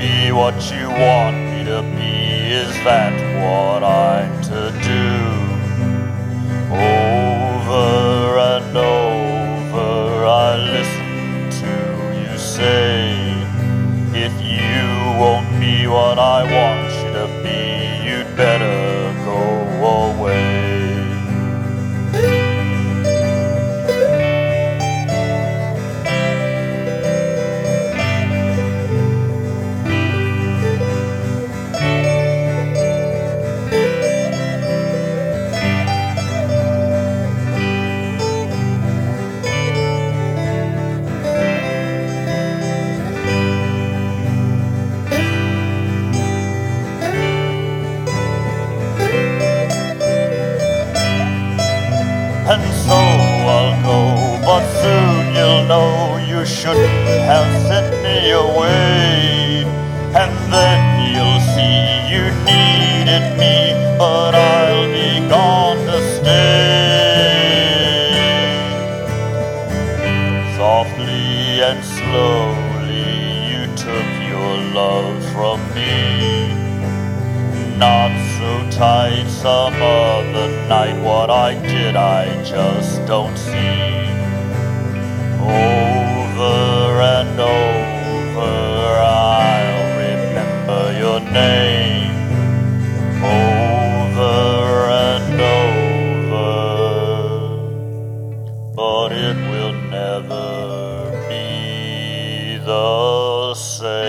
be what you want me to be. Is that what I'm to do? Over and over I listen to you say, if you won't be what I want you to be, you'd better go away. And so I'll go, but soon you'll know you shouldn't have sent me away. And then you'll see you needed me, but I'll be gone to stay. Softly and slowly you took your love from me. Not so tight some other night. What I did I just don't see. Over and over I'll remember your name. Over and over, but it will never be the same.